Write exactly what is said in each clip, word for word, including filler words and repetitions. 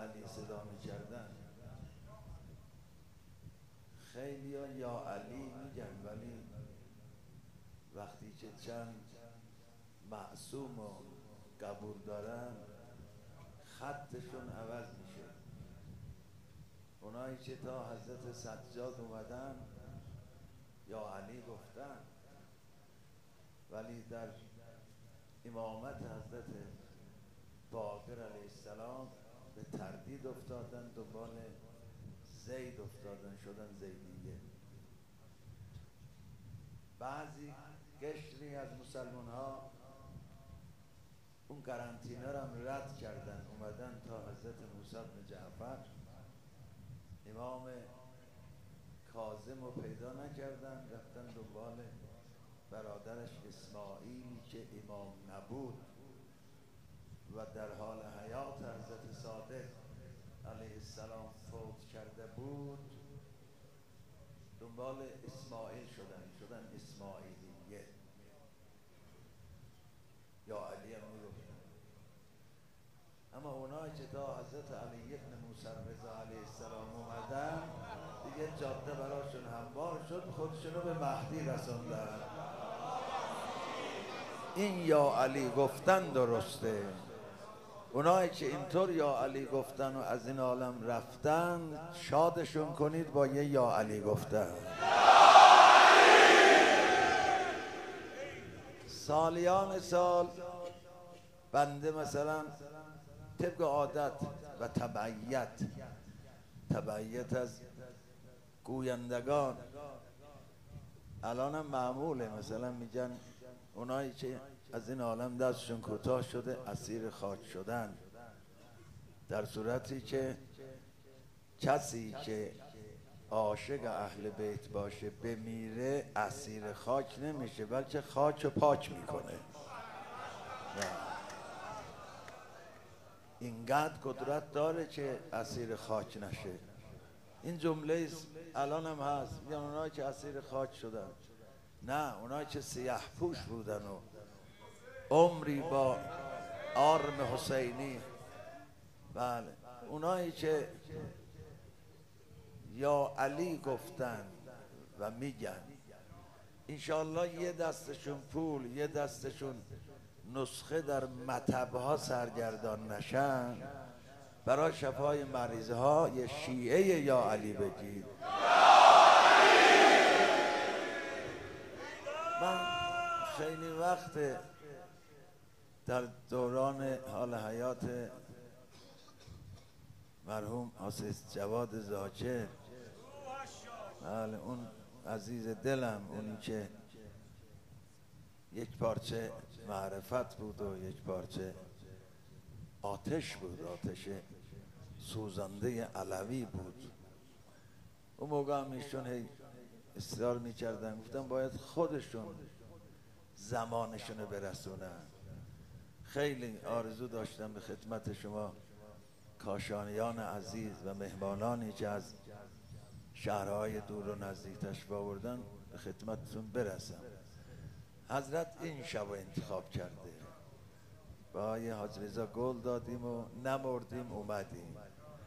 علی صدا میکردن، خیلی ها یا علی میگن، ولی وقتی که چند معصوم و قبول دارن خطشون عوض میشه. اونایی که تا حضرت سجاد اومدن یا علی گفتن، ولی در امامت حضرت باقر علیه السلام به تردید افتادن، دنبال زید افتادن، شدن زیدیه. بعضی قشری از مسلمان ها اون قرنطینه را هم رد کردن، اومدن تا حضرت موسی بن جعفر. امام کاظم رو پیدا نکردن، رفتن دنبال برادرش اسماعیلی که امام نبود و در حال حیات حضرت صادق علیه السلام فوت کرده بود. دنبال اسماعیل شدن شدن اسماعیلیه. یا علی هم میگفتن. اما اونایی که تا حضرت علی ابن موسی رضا علیه السلام اومدن دیگه جاده براشون هموار شد، خودشونو به مهدی رسوندن. این یا علی گفتن درسته. اونایی که اینطور یا علی گفتن و از این عالم رفتن، شادشون کنید با یه یا علی گفتن. سالیان سال بنده مثلا طبق عادت و تبعیت تبعیت از گویندگان الانم معموله، مثلا میگن اونایی که از این عالم دستشون کوتاه شده اسیر خاک شدن، در صورتی که کسی که عاشق اهل بیت باشه بمیره اسیر خاک نمیشه، بلکه خاک رو پاک میکنه. اینقدر قدرت داره که اسیر خاک نشه. این جمله الان هم هست، میگن اونایی که اسیر خاک شدن، نه، اونایی که سیاه پوش بودن و عمری با آرم حسینی، بله، اونایی که یا علی گفتن و میگن، انشالله یه دستشون پول، یه دستشون نسخه در مطبها سرگردان نشن، برای شفای مریض ها یه شیعه یا علی بگید. من خیلی وقت در دوران حال حیات مرحوم حافظ جواد زاکر، بله اون عزیز دلم، اونی که یک پارچه معرفت بود و یک پارچه آتش بود، آتش سوزنده علوی بود. اون موقع هم ایشون هی اصرار میکردن، گفتم باید خودشون زمانشون برسونن. خیلی آرزو داشتم به خدمت شما کاشانیان عزیز و مهمانانی که از شهرهای دور و نزدیک تشریف آوردن به خدمتتون برسم. حضرت این شب انتخاب کرده، با یه حاج رضا گل دادیم و نمردیم اومدیم.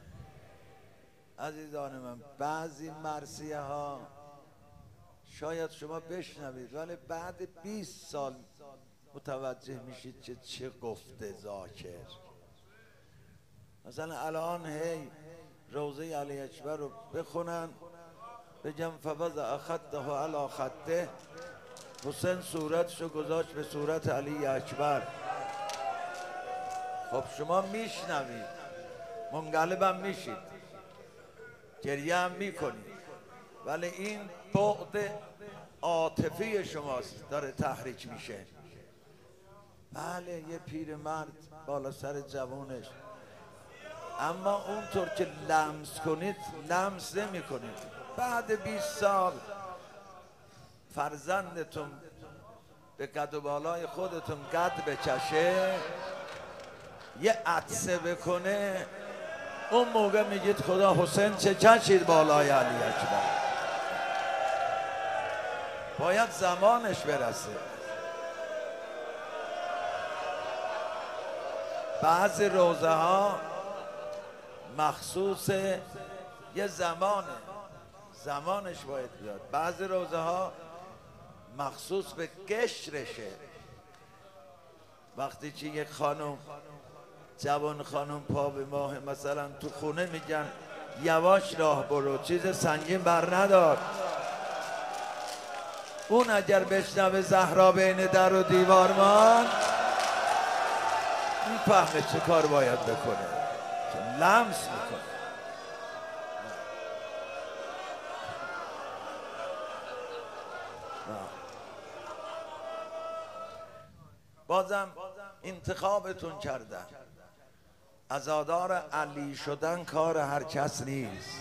عزیزان من، بعضی مرثیه ها شاید شما بشنوید ولی بعد بیست سال متوجه میشید که چه گفته ذاکر. مثلا الان هی روضه علی اکبر رو بخونن، بگم فوضع خده علی خده، حسین صورتشو گذاشت به صورت علی اکبر. خب شما میشنوید، منقلب هم میشید، گریه هم میکنید، ولی این بعد عاطفی شماست داره تحریک میشه. بله یه پیرمرد بالا سر جوانش، اما اونطور که لمس کنید لمس نمی کنید. بعد بیست سال فرزندتون به قد و بالای خودتون قد بکشه، یه عطسه بکنه، اون موقع میگید خدا حسین چه کشید بالای علی اکبر. باید زمانش برسه. بعضی روزه ها مخصوص یه زمانه، زمانش باید بیاد. بعضی روزه ها مخصوص به قشرشه. وقتی که یک خانم، جوان خانم پا به ماه مثلا تو خونه میگن یواش راه برو، چیز سنگین بر ندار. اون اگر بشنوه زهرا بین در و دیوار مان، میفهمه چه کار باید بکنه، چون لمس میکنه. بازم انتخابتون کردن. عزادار علی شدن کار هر کس نیست.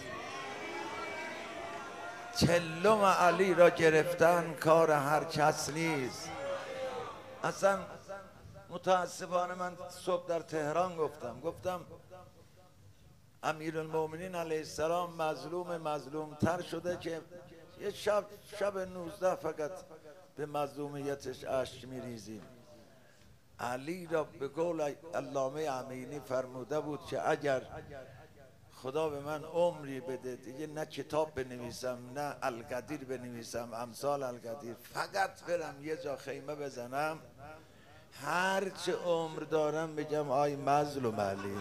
چلم علی را گرفتن کار هر کس نیست. اصلا متاسفانه من صبح در تهران گفتم گفتم امیرالمومنین علیه السلام مظلوم مظلوم تر شده که یه شب شب نوزده فقط به مظلومیتش اشک میریزیم. علی را به قول علامه امینی فرموده بود که اگر خدا به من عمری بده دیگه نه کتاب بنویسم نه القدیر بنویسم امثال القدیر، فقط برم یه جا خیمه بزنم، هرچه عمر دارم بگم آی مظلوم علی،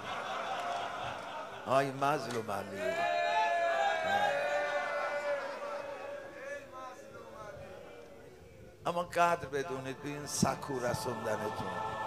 آی مظلوم علی. اما قدر بدونید به این سکو رسوندنتون.